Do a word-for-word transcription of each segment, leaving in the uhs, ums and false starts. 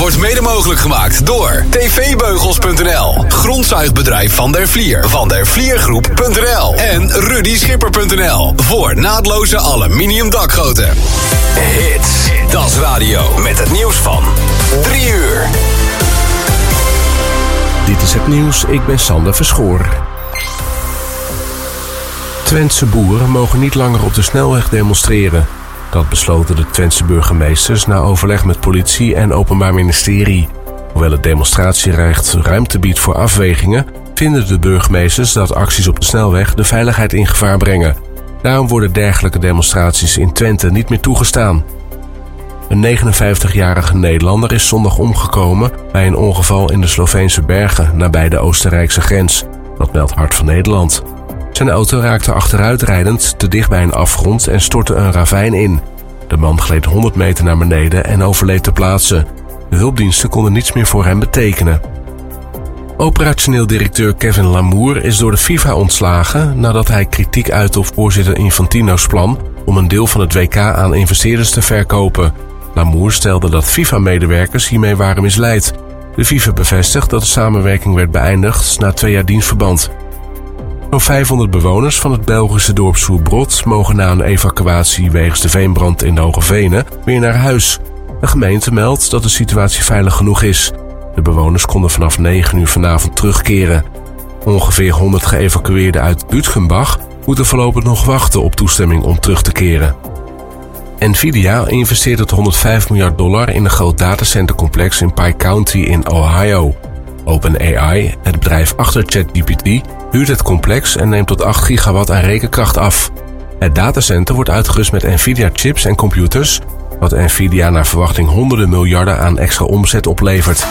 wordt mede mogelijk gemaakt door t v beugels punt n l, grondzuigbedrijf Van der Vlier, van der vliergroep punt n l en rudy schipper punt n l voor naadloze aluminium dakgoten. Hits, dat is radio met het nieuws van drie uur. Dit is het nieuws, ik ben Sander Verschoor. Twentse boeren mogen niet langer op de snelweg demonstreren. Dat besloten de Twentse burgemeesters na overleg met politie en Openbaar Ministerie. Hoewel het demonstratierecht ruimte biedt voor afwegingen, vinden de burgemeesters dat acties op de snelweg de veiligheid in gevaar brengen. Daarom worden dergelijke demonstraties in Twente niet meer toegestaan. Een negenenvijftigjarige Nederlander is zondag omgekomen bij een ongeval in de Sloveense bergen nabij de Oostenrijkse grens. Dat meldt Hart van Nederland. Zijn auto raakte achteruitrijdend te dicht bij een afgrond en stortte een ravijn in. De man gleed honderd meter naar beneden en overleed ter plaatse. De hulpdiensten konden niets meer voor hem betekenen. Operationeel directeur Kevin Lamour is door de FIFA ontslagen nadat hij kritiek uitte op voorzitter Infantino's plan om een deel van het W K aan investeerders te verkopen. Lamour stelde dat FIFA-medewerkers hiermee waren misleid. De FIFA bevestigt dat de samenwerking werd beëindigd na twee jaar dienstverband. Zo'n vijfhonderd bewoners van het Belgische dorp Soerbrod mogen na een evacuatie wegens de veenbrand in de Hoge Venen weer naar huis. De gemeente meldt dat de situatie veilig genoeg is. De bewoners konden vanaf negen uur vanavond terugkeren. Ongeveer honderd geëvacueerden uit Bütgenbach moeten voorlopig nog wachten op toestemming om terug te keren. Nvidia investeert tot honderdvijf miljard dollar in een groot datacentercomplex in Pike County in Ohio. OpenAI, het bedrijf achter ChatGPT, huurt het complex en neemt tot acht gigawatt aan rekenkracht af. Het datacenter wordt uitgerust met Nvidia-chips en computers, wat Nvidia naar verwachting honderden miljarden aan extra omzet oplevert.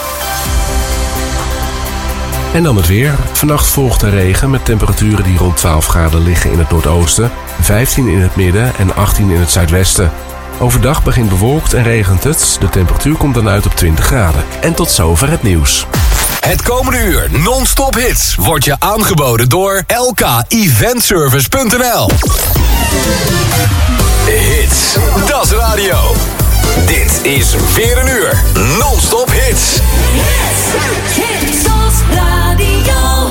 En dan het weer. Vannacht volgt de regen met temperaturen die rond twaalf graden liggen in het noordoosten, vijftien in het midden en achttien in het zuidwesten. Overdag begint bewolkt en regent het. De temperatuur komt dan uit op twintig graden. En tot zover het nieuws. Het komende uur non-stop hits wordt je aangeboden door L K event service punt n l. Hits, dat is radio. Dit is weer een uur non-stop hits. Hits, hits, dat is radio.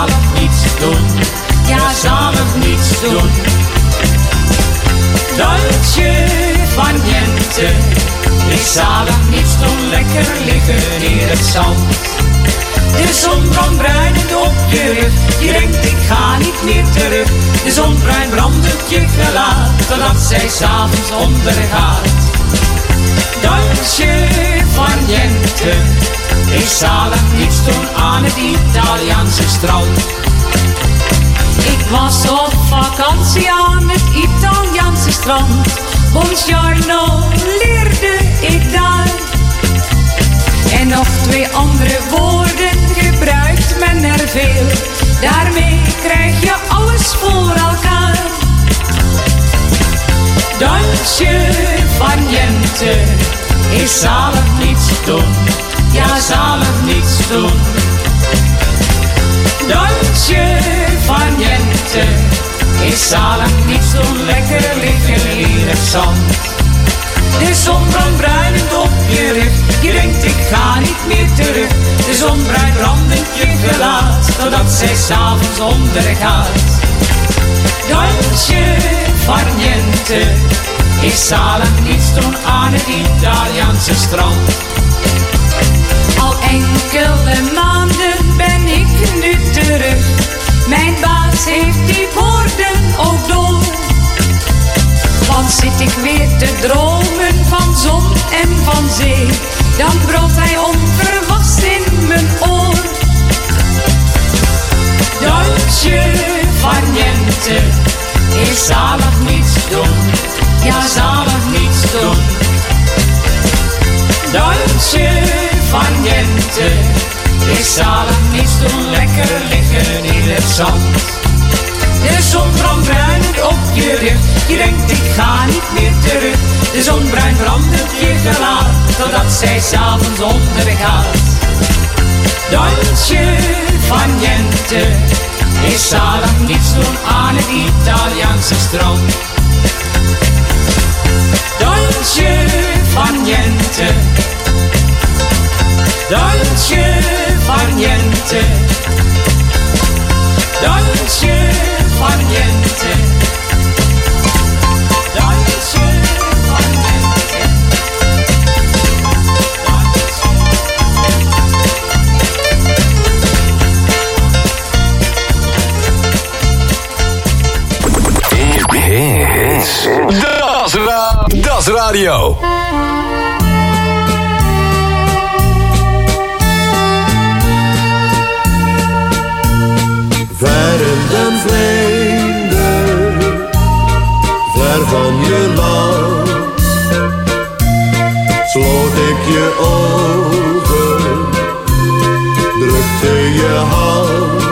zalig niets doen, ja zalig niets doen. Dolce van niente, is zalig niets doen, lekker liggen in het zand. De zon brandt bruinend op je rug, je denkt ik ga niet meer terug. De zon bruin brandend je gelaat, totdat zij s'avonds ondergaat. Dolce van niente, is zalig niets doen aan het Italiaanse strand. Ik was op vakantie aan het Italiaanse strand. Buongiorno leerde ik daar. En nog twee andere woorden gebruikt men er veel. Daarmee krijg je alles voor elkaar. Dolce van niente, is zalig niets doen, ja zalig niets doen. Dolce van niente, is zalig niets doen, lekker liggen in het zand. De zon brandt bruinend op je rug, je denkt ik ga niet meer terug. De zon bruin brandend je gelaat, totdat zij s'avonds ondergaat. Dolce van niente, is zalig niets doen aan het Italiaanse strand. Al enkele maanden ben ik nu terug, mijn baas heeft die woorden ook door. Want zit ik weer te dromen van zon en van zee, dan bromt hij onverwachts in mijn oor. Dolce van niente, is zalig niets doen, ja zalig niets doen. Dolce van niente, is zalig niets doen, lekker liggen in het zand. De zon brandt bruinend op je rug, je denkt ik ga niet meer terug. De zon bruin brandend je gelaat, totdat zij s'avonds ondergaat. Dolce van niente, is zalig niets doen aan het Italiaanse strand. Dolce van niente, dolce van niente, dolce van niente, dolce van niente. Hits. Das, ra das Radio. Verren den vreemde, ver van je land, sloot ik je ogen, drukte je hand.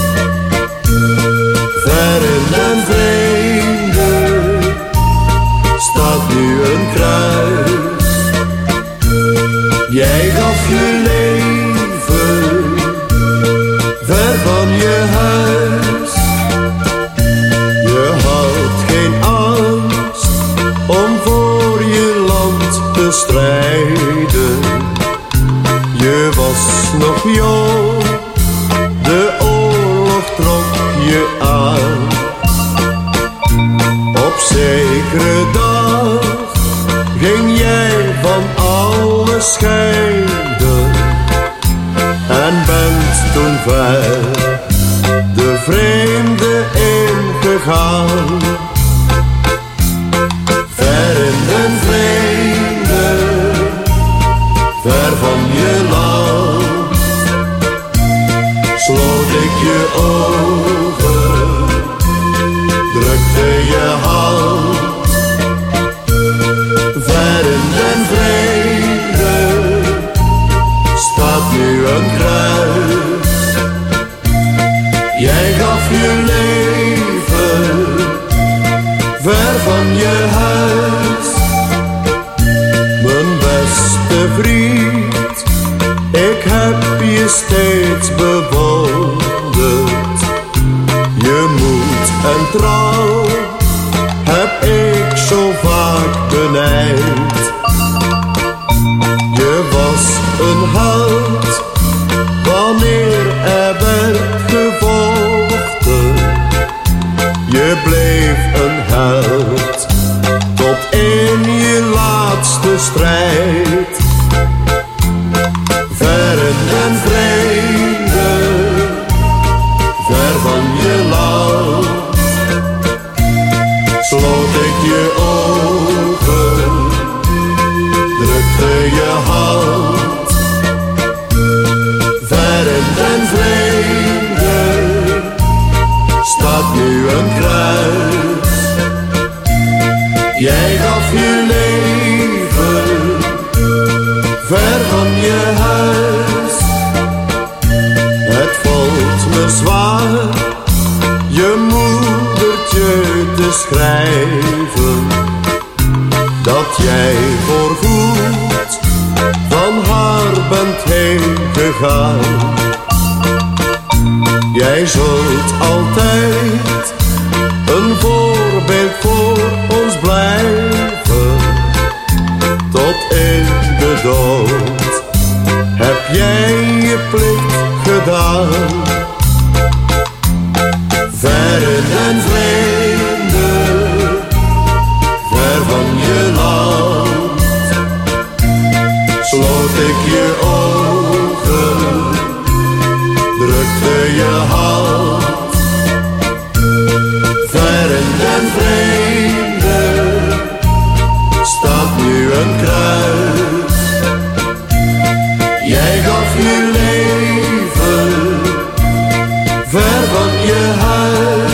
Verren den vreemde, staat nu een kruis. Jij gaf je leven, ver van je huis. Je had geen angst om voor je land te strijden. Je was nog jong, de oorlog trok je aan. Op zekere dag ging jij van alles scheiden en bent toen ver de vreemde ingegaan. Ver in den vreemde, ver van je land, sloot ik je ogen, drukte je hand. Ver in den vreemde, staat nu een kruis. Jij gaf je leven, ver van je huis. Mijn beste vriend, ik heb je steeds bewonderd. Je moed en trouw heb ik zo vaak benijd. Je was een held wanneer er werd gevochten. beschrijven dat jij voorgoed van haar bent heen gegaan. Jij zult altijd een voorbeeld voor ons blijven. Tot in de dood heb jij je plicht gedaan. Verren en vreemde, ver van je land, sloot ik je ogen, drukte je hand. Verren en vreemde, staat nu een kruis. Jij gaf je leven, ver van je huis.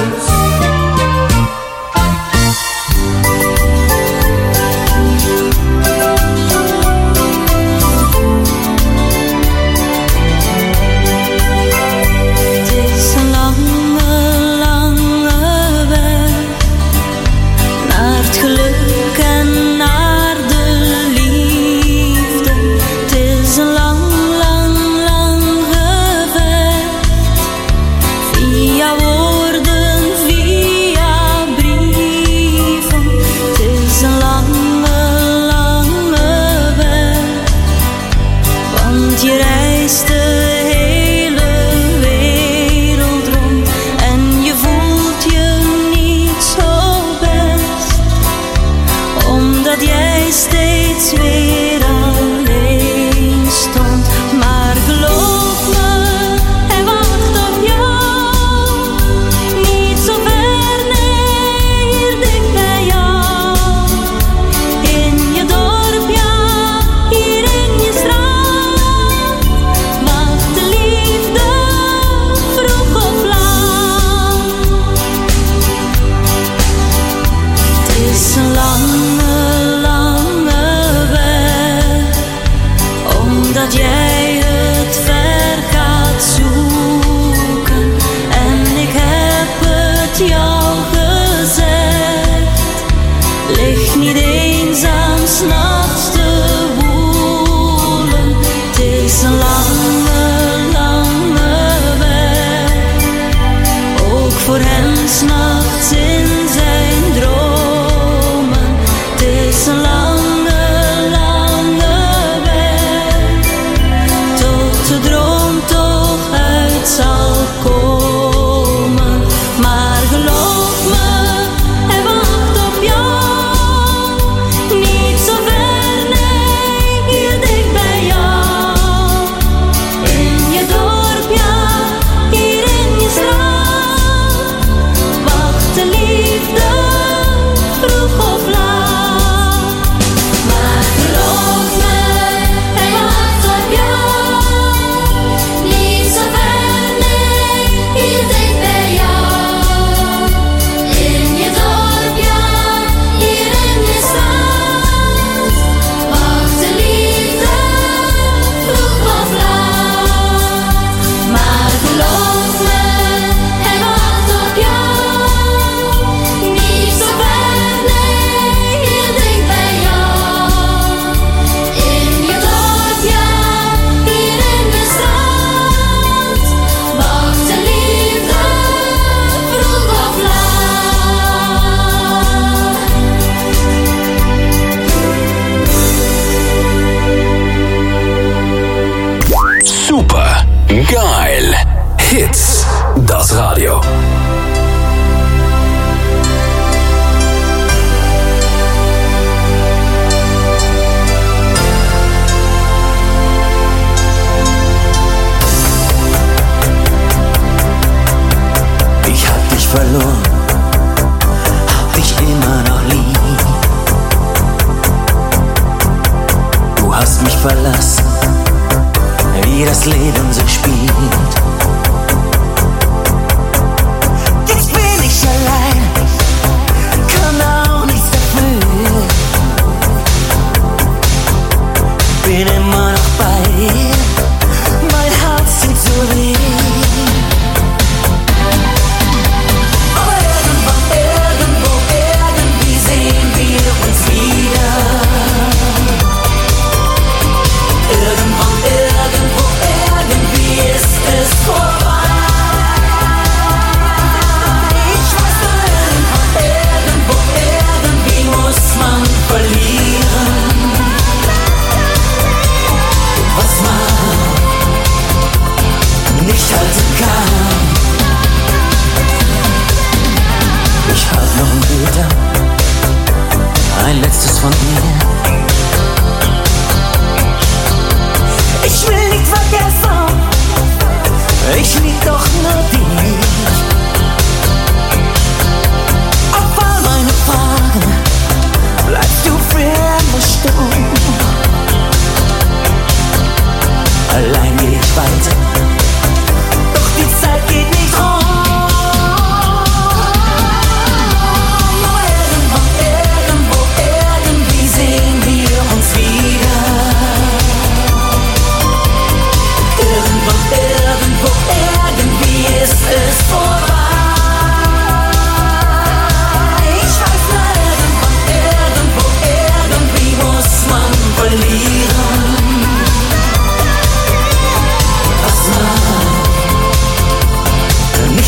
Aber irgendwann, irgendwo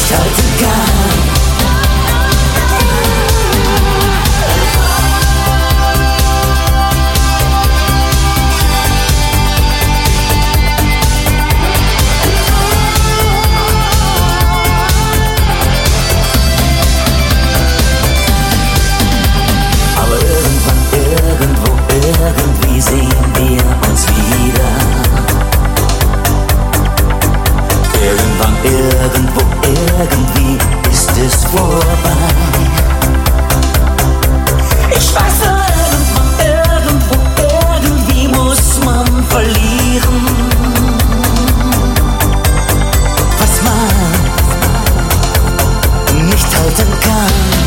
nicht halten kann. Irgendwie sehen wir uns wieder. Irgendwann, irgendwo, irgendwie ist es vorbei. Ich weiß nur, irgendwann, irgendwo, irgendwie muss man verlieren, was man nicht halten kann.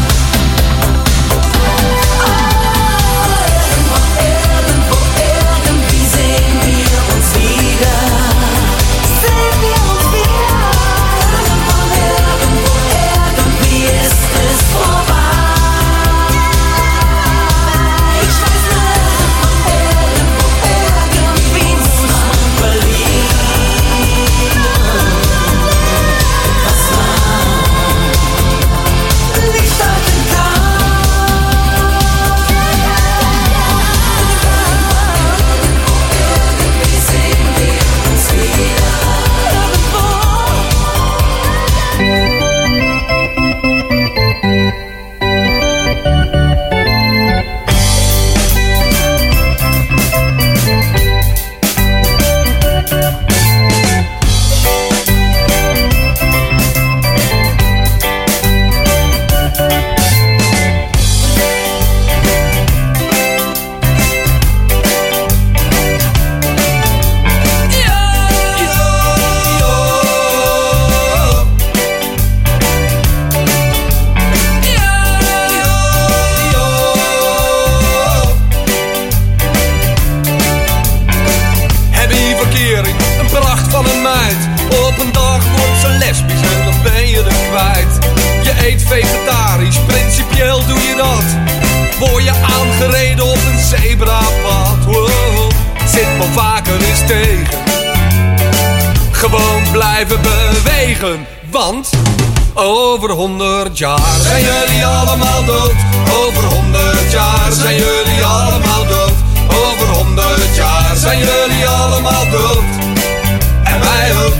Want over honderd jaar zijn jullie allemaal dood. Over honderd jaar zijn jullie allemaal dood. Over honderd jaar zijn jullie allemaal dood. En wij ook.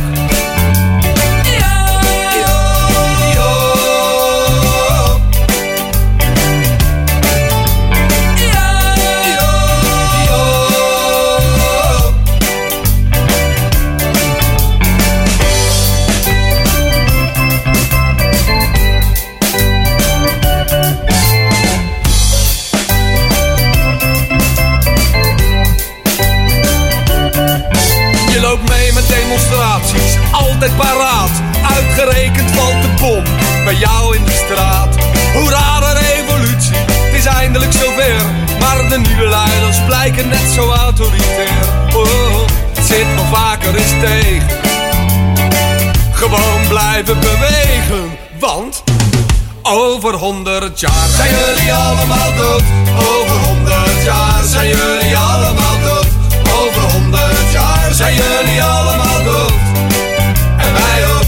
Altijd paraat, uitgerekend valt de bom bij jou in de straat. Hoera, de revolutie, het is eindelijk zover. Maar de nieuwe leiders blijken net zo autoritair. Oh, het zit me vaker eens tegen. Gewoon blijven bewegen, want over honderd jaar zijn jullie allemaal dood. Over honderd jaar zijn jullie allemaal dood. Over honderd jaar zijn jullie allemaal dood. En wij ook.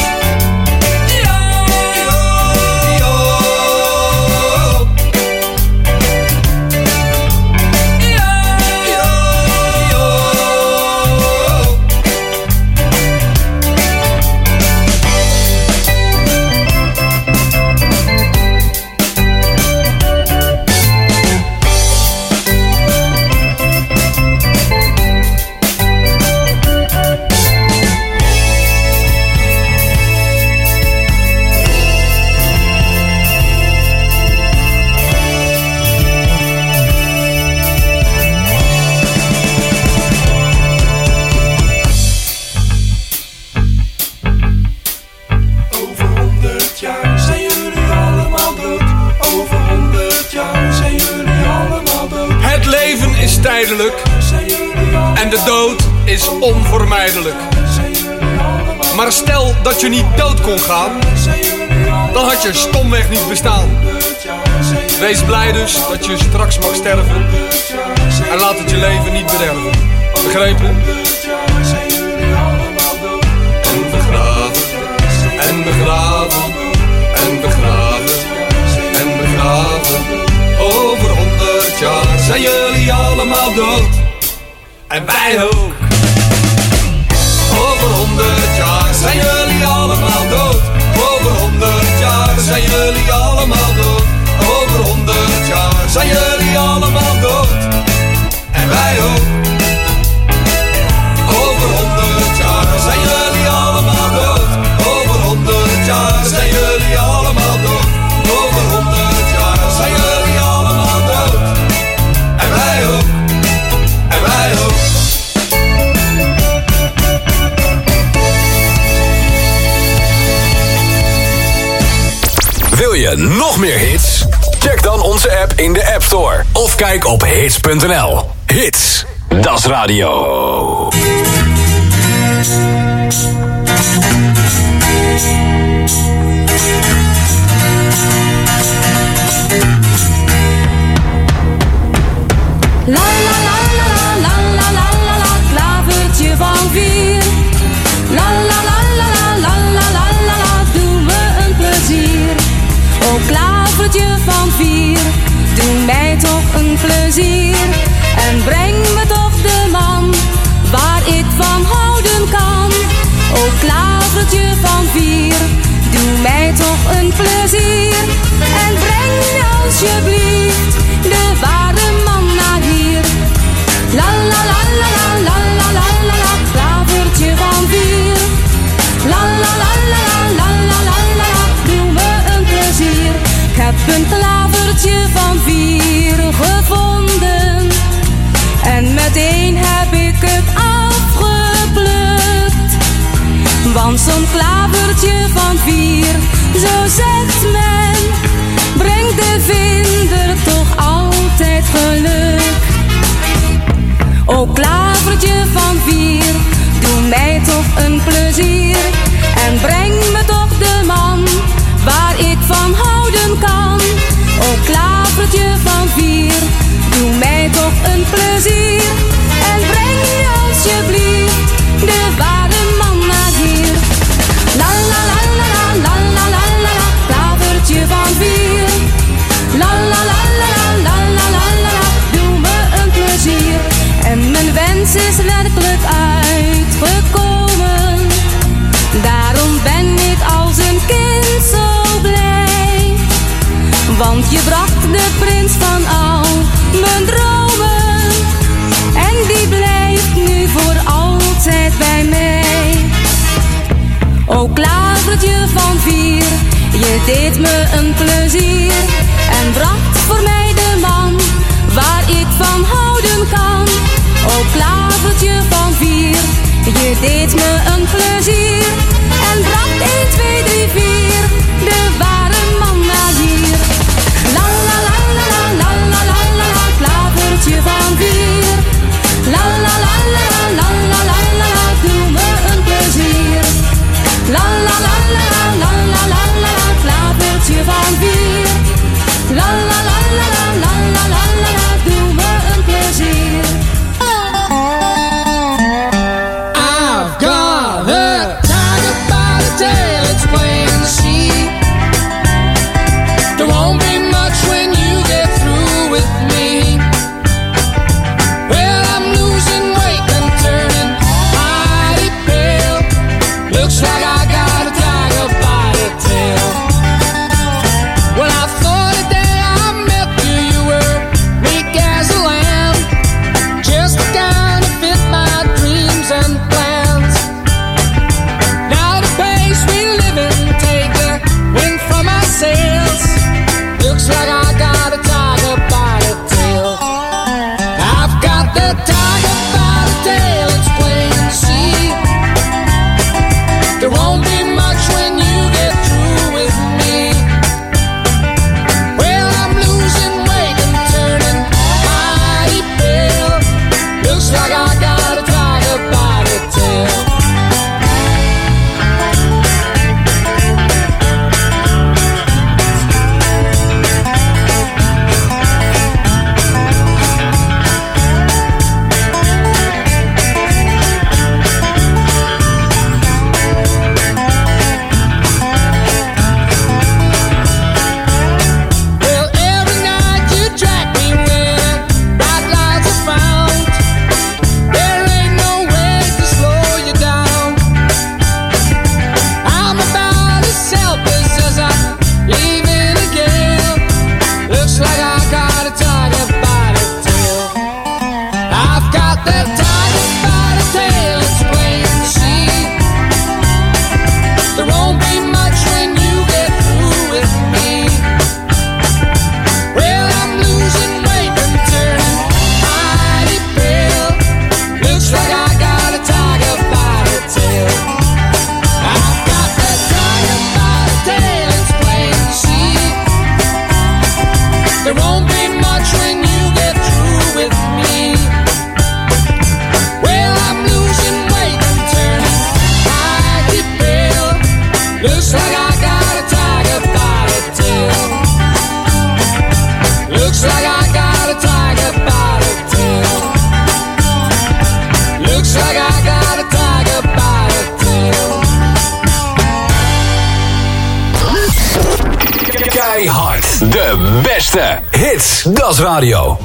En de dood is onvermijdelijk. Maar stel dat je niet dood kon gaan, dan had je stomweg niet bestaan. Wees blij dus dat je straks mag sterven. En laat het je leven niet bederven. Begrepen? En begraven, en begraven. zijn jullie allemaal dood. En wij ook. Over honderd jaar zijn jullie allemaal dood. Over honderd jaar zijn jullie allemaal dood. Over honderd jaar zijn jullie allemaal dood. En wij ook. Over honderd jaar zijn jullie allemaal dood. Over honderd jaar zijn jullie allemaal dood. Over honderd jaar zijn jullie allemaal dood. En wij ook. En wij ook. Wil je nog meer hits? Check dan onze app in de App Store. Of kijk op hits punt n l. Hits, dat is radio. La la la la la la la la la, klavertje van vier. La la la la la la la la la la, doe me een plezier. O klavertje van vier, doe mij toch een plezier. En breng me toch de man waar ik van houden kan. O klavertje van vier, doe mij toch een plezier. En breng me alsjeblieft de ware man naar hier. La la la la la la la la la la, klavertje van vier. La la la la la la la la la, doe me een plezier. Ik heb een klavertje van vier gevonden. En meteen heb ik het afgeplukt. Want zo'n klavertje van vier, zo zegt men, brengt de vinder toch altijd geluk. O klavertje van vier, doe mij toch een plezier. En breng me toch de man waar ik van houden kan. O klavertje van vier, doe mij toch een plezier. En breng me alsjeblieft de ware man naar hier. La la la la la la la la la, klavertje van vier. La la la la la la la la la, doe me een plezier. En mijn wens is werkelijk uitgekomen. Daarom ben ik als een kind zo blij. Want je bracht de prins van al mijn dromen. En die blijft nu voor altijd bij mij. O klavertje van vier, je deed me een plezier. En bracht voor mij de man waar ik van houden kan. O klavertje van vier, je deed me een plezier. En bracht een, twee, drie, vier, de ware man naar hier. La la la la la la la la la la, klavertje van vier. La la la la la la la la la, doe me een plezier. La la la la la la la la la, klavertje van vier. La la la la la la la la la, doe me een plezier. I've got a tiger Keihard. De beste hits. Dat is radio.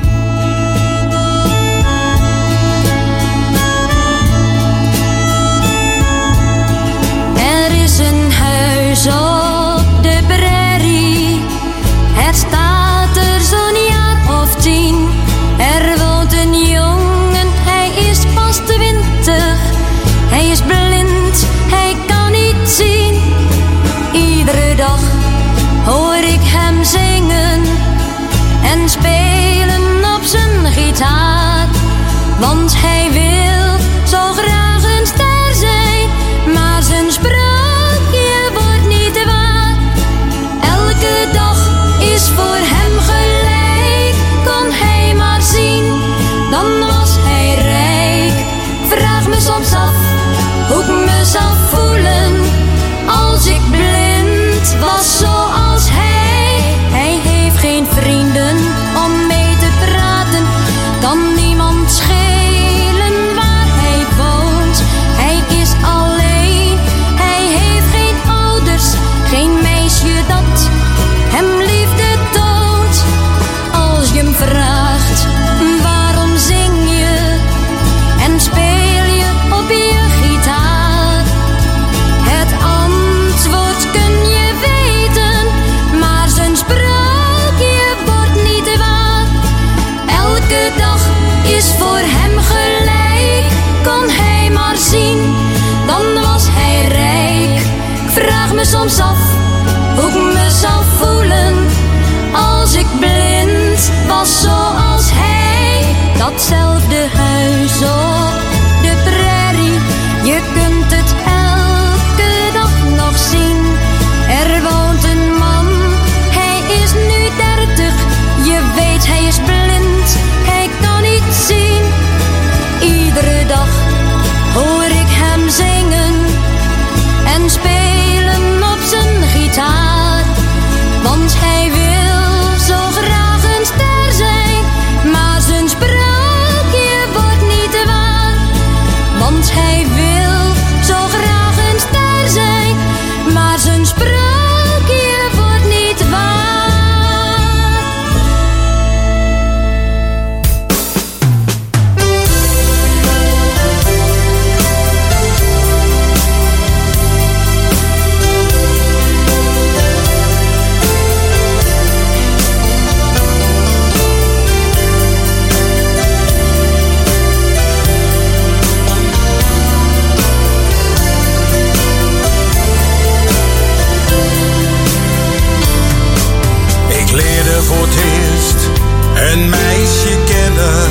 Er is een huis op de prairie. Het staat er zo'n jaar of tien. Er woont een jongen, hij is pas twintig. Hij is blind, hij kan niet zien. Iedere dag hoor ik hem zingen en spelen op zijn gitaar. Want hij wil zo graag een ster zijn, maar zijn sprookje wordt niet waar. Elke dag is voor hem gelijk, kon hij maar zien, dan was hij rijk. Vraag me soms af hoe ik me zou voelen als ik blind was zoals hij. Hij heeft geen vrienden om mee te praten, kan niemand schelen waar hij woont. Hij is alleen, hij heeft geen ouders, geen meisje dat hem liefde toont. Als je hem vraagt waarom zing je en speel je op je gitaar, het antwoord kun je weten, maar zijn sprookje wordt niet waar. Elke dag is voor hem gelijk, kon hij maar zien, dan was hij rijk. Ik vraag me soms af hoe ik me zou voelen als ik blind was zoals hij. Datzelfde huis op de prairie, je kunt het elke dag nog zien. Er woont een man, hij is nu dertig. Je weet hij is blind, hij kan niet zien. Iedere dag hoor ik hem zingen en spelen op zijn gitaar. Want hij wil zo graag een ster zijn, maar zijn sprookje wordt niet waar. Want hij wil zo graag een ster zijn, maar zijn sprookje wordt niet waar. Ik leerde voor het eerst een meisje kennen.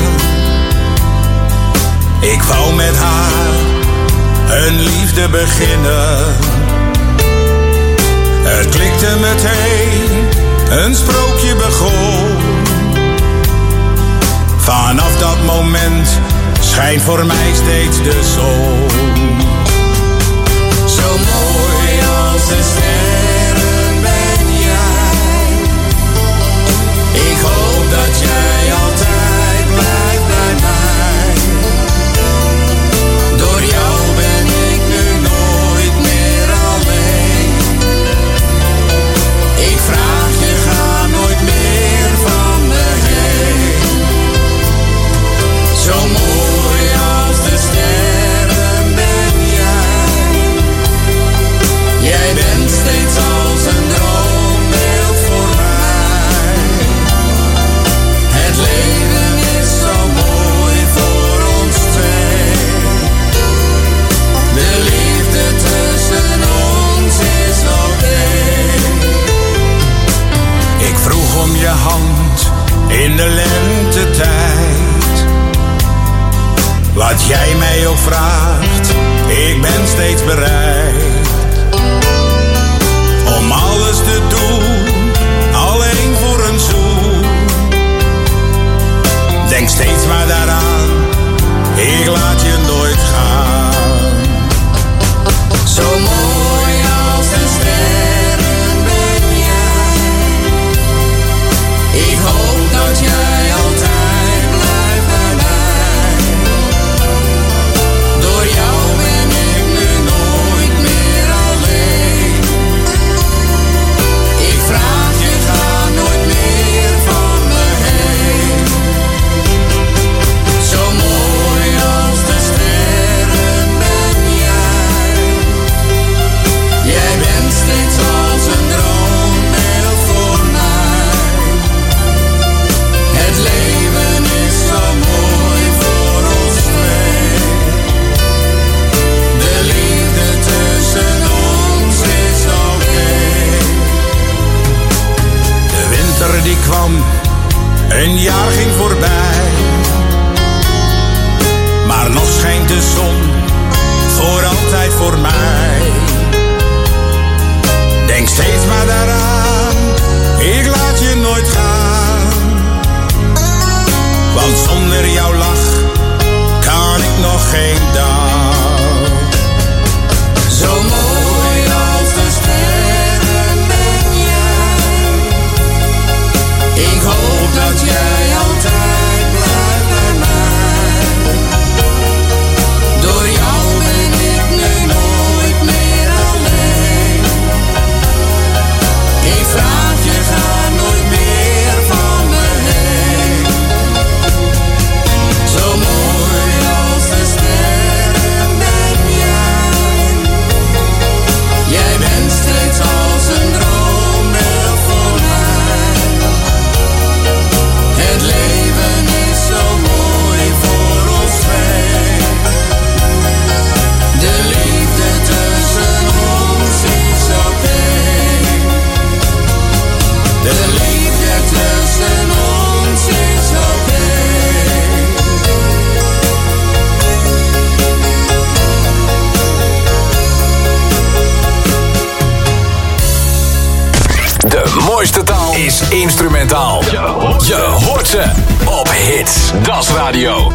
Ik wou met haar een liefde beginnen. Het klikte meteen, een sprookje begon. Vanaf dat moment schijnt voor mij steeds de zon. Zo mooi als de sterren ben jij. Ik hoop dat jij altijd blijft bij mij. Door jou ben ik nu nooit meer alleen. Ik vraag je, ga nooit meer van me heen. Zo mooi als de sterren ben jij. Jij bent steeds als een droombeeld voor mij. Het leven is zo mooi voor ons twee. De liefde tussen ons is oké. Ik vroeg om je hand in de lentetijd. Wat jij mij ook vraagt, ik ben steeds bereid. Om alles te doen, alleen voor een zoen. Denk steeds maar daaraan, ik laat je nooit gaan. Zo mooi als de sterren ben jij. Ik hoop dat jij altijd blijft bij mij. Door jou ben ik nu nooit Een jaar ging voorbij, maar nog schijnt de zon voor altijd voor mij. Denk steeds maar daaraan, ik laat je nooit gaan. Want zonder jouw lach kan ik nog geen dag. Zo mooi als de sterren ben jij. Ik hoop dat jij altijd blijft bij mij. Door jou ben ik nu nooit meer alleen. Ik vraag je, ga nooit meer van me heen. Zo mooi als de sterren ben jij. Jij bent steeds als een droombeeld voor mij. Het leven is zo mooi voor ons twee. De liefde tussen ons is oké. De liefde tussen ons is oké. De mooiste taal is instrumentaal. Je hoort ze op Hits. Das Radio.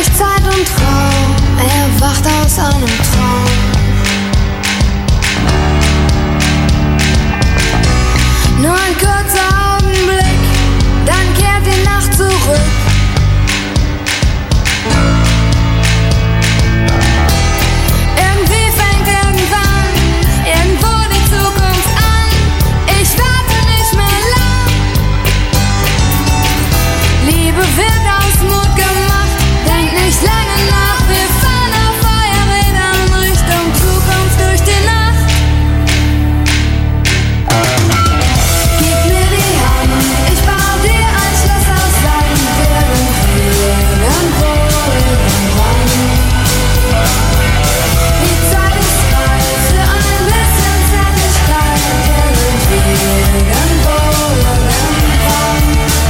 durch Zeit und Raum, er wacht aus einem Traum. Nur ein kurzer Augenblick, dann kehrt die Nacht zurück. Irgendwie fängt irgendwann irgendwo die Zukunft an. Ich warte nicht mehr lang. Liebe wird aus Mut gemacht, denk nicht lange nach. Wir fahren auf Feuerrädern Richtung Zukunft durch die Nacht. Gib mir die Hand, ich bau dir ein Schloss aus Stein. Irgendwie, irgendwo, irgendwann. Die Zeit ist reif für ein bisschen Zärtlichkeit. Irgendwie, irgendwo, irgendwann.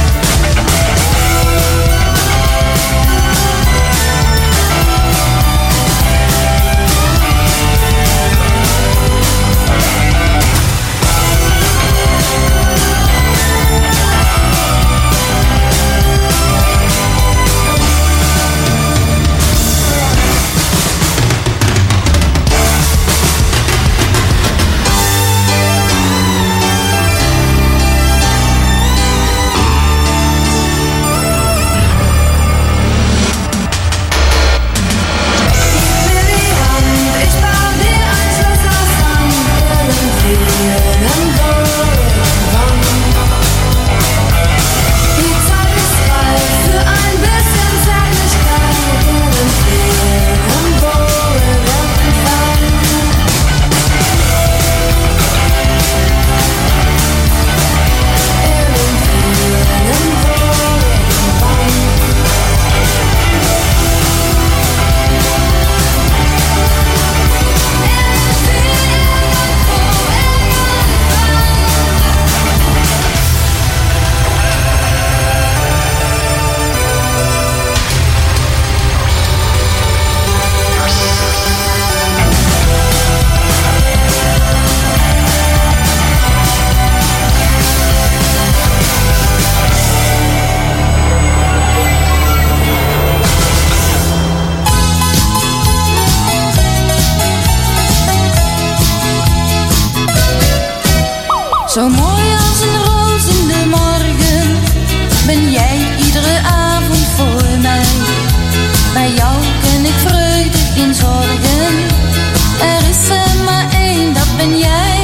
Zo mooi als een roos in de morgen ben jij iedere avond voor mij. Bij jou ken ik vreugde in zorgen. Er is er maar één, dat ben jij.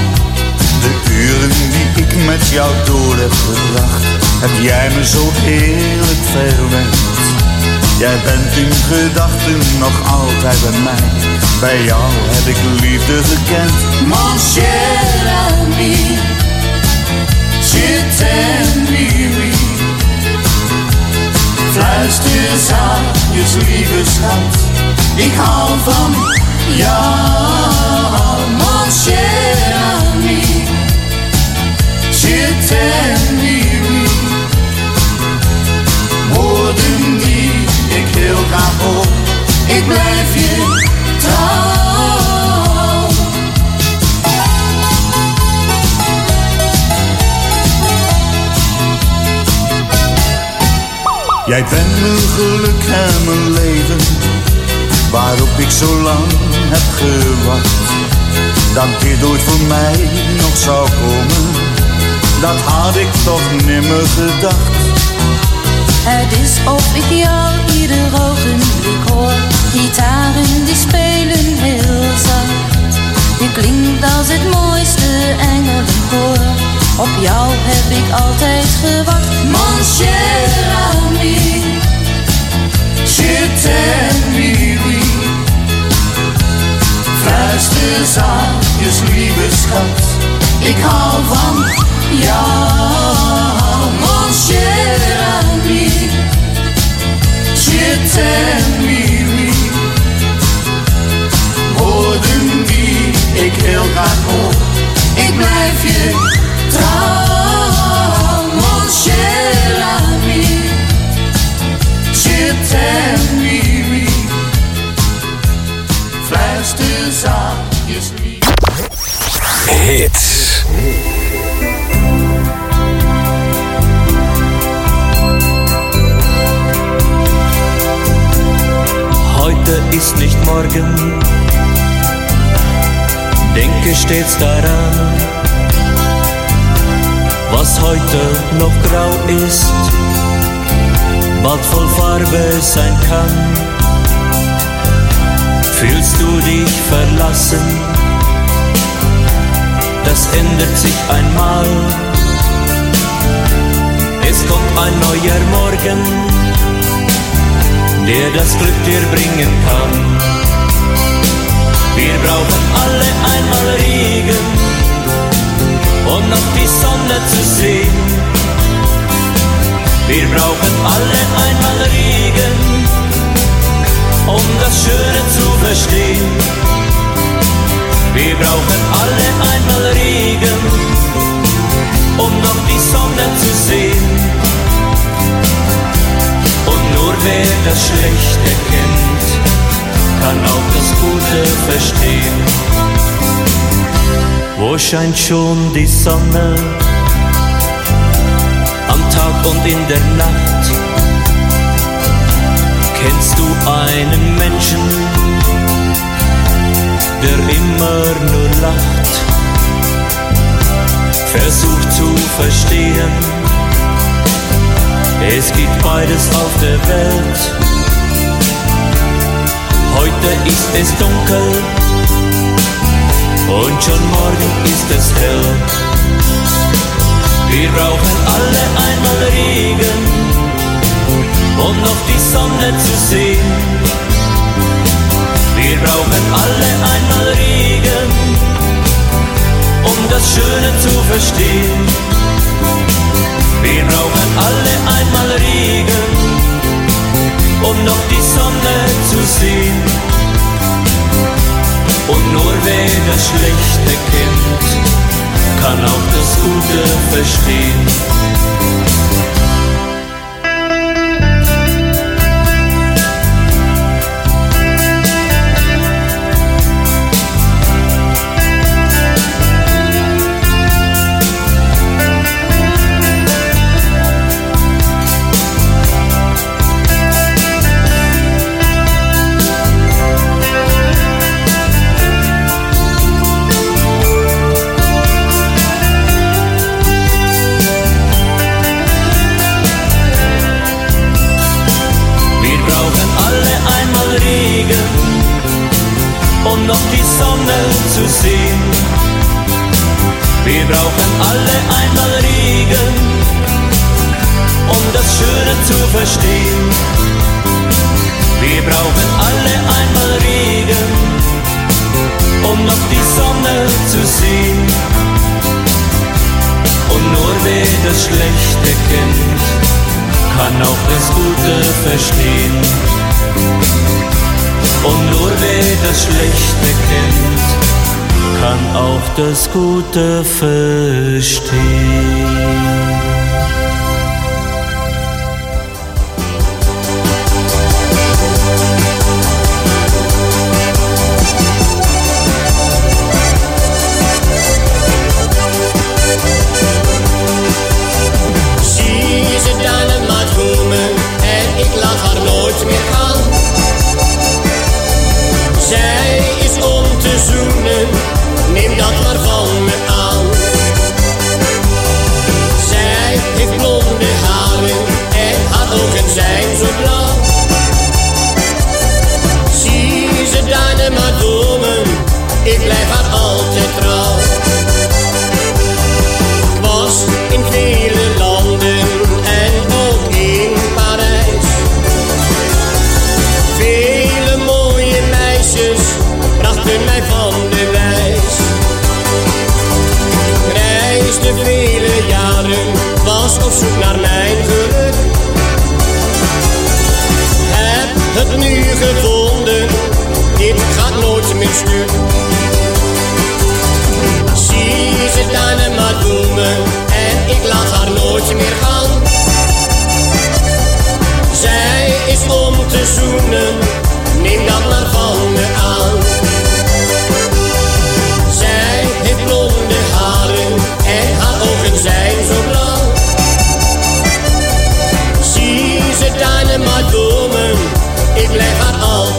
De uren die ik met jou door heb gebracht, heb jij me zo heerlijk verwend. Jij bent in gedachten nog altijd bij mij. Bij jou heb ik liefde gekend. Mon cher ami, je t'aime, oui, oui. Fluister zachtjes, lieve schat, ik hou van jou. Mon cher ami, je t'aime, oui, oui. Woorden die ik heel graag hoor, ik blijf je trouw. Jij bent mijn geluk en mijn leven, waarop ik zo lang heb gewacht. Dat dit ooit voor mij nog zou komen, dat had ik toch nimmer gedacht. Het is of ik jou ieder ogenblik hoor. Gitaren die spelen heel zacht. Je klinkt als het mooiste engelenkoor. Op jou heb ik altijd gewacht. Mon cher ami, je t'aime, oui, oui. Fluister zachtjes, lieve schat, ik hou van jou. mon cher ami, je t'aime, oui, oui. Woorden die ik heel graag hoor, ik blijf je trouw. mon cher ami, je t'aime, oui, oui. Fluister zachtjes, lief. Hits. Morgen denke stets daran, was heute noch grau ist, bald voll Farbe sein kann. Fühlst du dich verlassen? Das ändert sich einmal. Es kommt ein neuer Morgen, der das Glück dir bringen kann. Wir brauchen alle einmal Regen, um noch die Sonne zu sehen. Wir brauchen alle einmal Regen, um das Schöne zu verstehen. Wir brauchen alle einmal Regen, um noch die Sonne zu sehen. Und nur wer das Schlechte kennt, kann auch das Gute verstehen. Wo scheint schon die Sonne? Am Tag und in der Nacht. Kennst du einen Menschen, der immer nur lacht? Versucht zu verstehen, es gibt beides auf der Welt. Heute ist es dunkel und schon morgen ist es hell. Wir brauchen alle einmal Regen, um noch die Sonne zu sehen. Wir brauchen alle einmal Regen, um das Schöne zu verstehen. Wir brauchen alle einmal Regen, um noch die Sonne zu sehen. Und nur wer das Schlechte kennt, kann auch das Gute verstehen. Um noch die Sonne zu sehen. Wir brauchen alle einmal Regen, um das Schöne zu verstehen. Wir brauchen alle einmal Regen, um noch die Sonne zu sehen. Und nur wer das Schlechte kennt, kann auch das Gute verstehen. Und nur wer das Schlechte kennt, kann auch das Gute verstehen. Zie ze dan maar komen en ik laat haar nooit meer gaan. Zij is om te zoenen, neem dat maar van me aan. Zij heeft blonde haren en haar ogen zijn zo blauw. Zie ze daar maar komen, ik blijf haar altijd trouw. Ik was in vele landen en ook in Parijs. Vele mooie meisjes brachten mij van de wijs. Reisde vele jaren, was op zoek naar mijn geluk. Heb het nu gevonden, dit gaat nooit meer stuk. Zie ze daar maar komen en ik laat haar nooit meer gaan. Zij is om te zoenen, neem dat maar van me aan. Zij heeft blonde haren en haar ogen zijn zo blauw. Zie ze daar maar komen, ik blijf haar altijd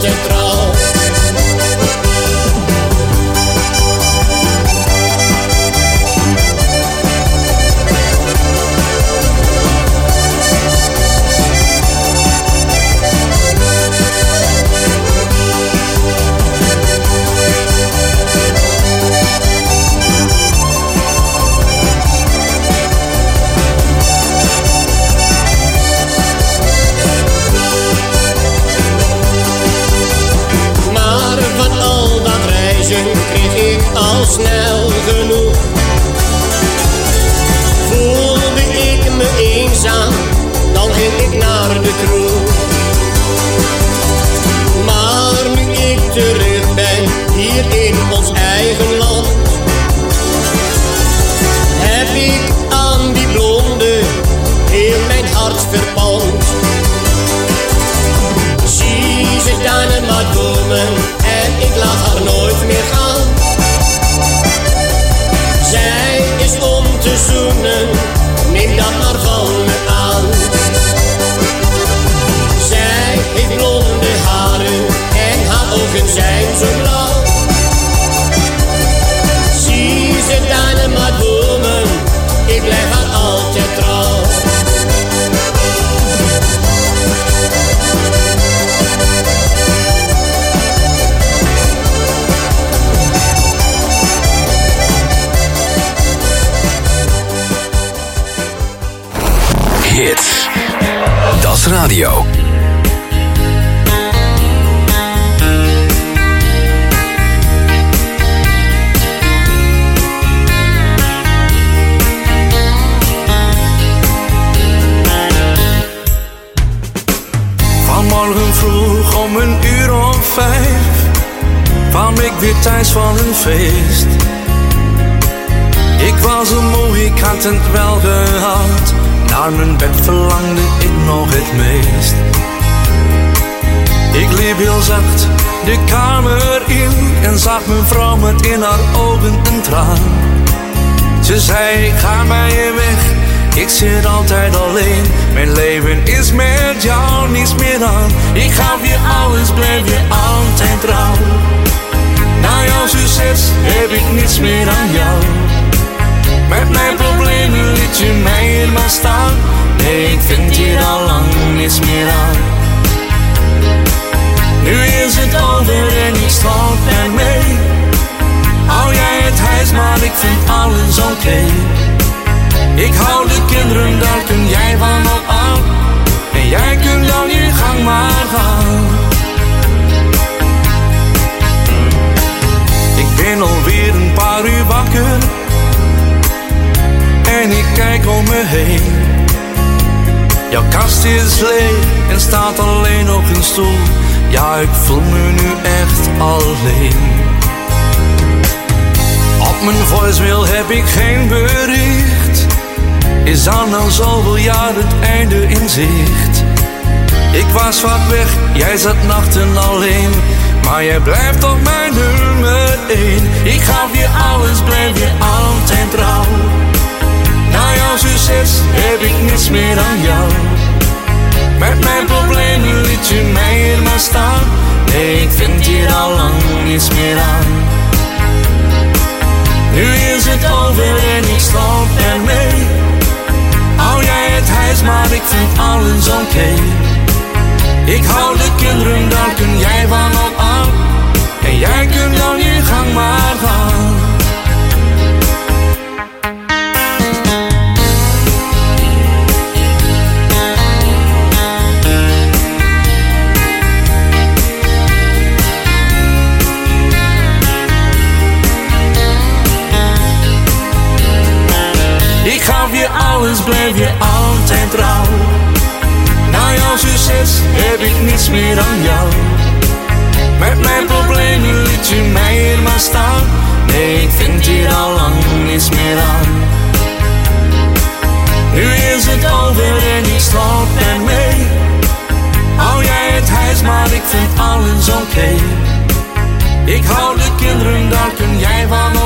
snel genoeg. Voelde ik me eenzaam, dan ging ik naar de kroeg. Maar nu ik terug ben, hier in ons eigen land, heb ik aan die blonde heel mijn hart verpand. She's a dynamite woman en ik laat haar nooit meer gaan. Zij is om te zoenen, neem dat maar van me aan. Zij heeft blonde haren en haar ogen zijn zo blauw. She's a dynamite woman, ik blijf haar altijd trouw. Hits. Das Radio. Vanmorgen vroeg om een uur of vijf kwam ik weer thuis van een feest. Ik was zo moe, ik had het wel gehad. Naar mijn bed verlangde ik nog het meest. Ik liep heel zacht de kamer in en zag mijn vrouw met in haar ogen een traan. Ze zei, ik ga bij je weg, ik zit altijd alleen. Mijn leven is met jou niets meer aan. Ik gaf je alles, blijf je altijd trouw. Na jouw succes heb ik niets meer aan jou. Met mijn problemen liet je mij hier maar staan. Nee, ik vind hier al lang niets meer aan. Nu is het over en ik stop ermee. Hou jij het huis, maar ik vind alles oké. Okay. Ik hou de kinderen, daar kun jij van op aan. En jij kunt dan je gang maar gaan. Ik ben alweer een paar uur wakker en ik kijk om me heen. Jouw kast is leeg en staat alleen op een stoel. Ja, ik voel me nu echt alleen. Op mijn voicemail heb ik geen bericht. Is al nou zoveel jaar het einde in zicht. Ik was vaak weg, jij zat nachten alleen. Maar jij blijft toch mijn nummer één. Ik gaf je alles, blijf je altijd trouw. Na jouw succes heb ik niets meer aan jou. Met mijn problemen liet je mij hier maar staan. Nee, ik vind hier al lang niets meer aan. Nu is het over en ik stop ermee. Hou jij het huis, maar ik vind alles oké. Okay. Ik hou de kinderen, daar kun jij van op aan. En jij kunt dan je gang maar gaan. Ik gaf je alles, bleef je altijd trouw. Na jouw succes heb ik niets meer aan jou. Met mijn problemen liet je mij hier maar staan. Nee, ik vind hier al lang niets meer aan. Nu is het over en ik stop ermee. Hou jij het huis, maar ik vind alles oké. Okay. Ik hou de kinderen, daar kun jij van op.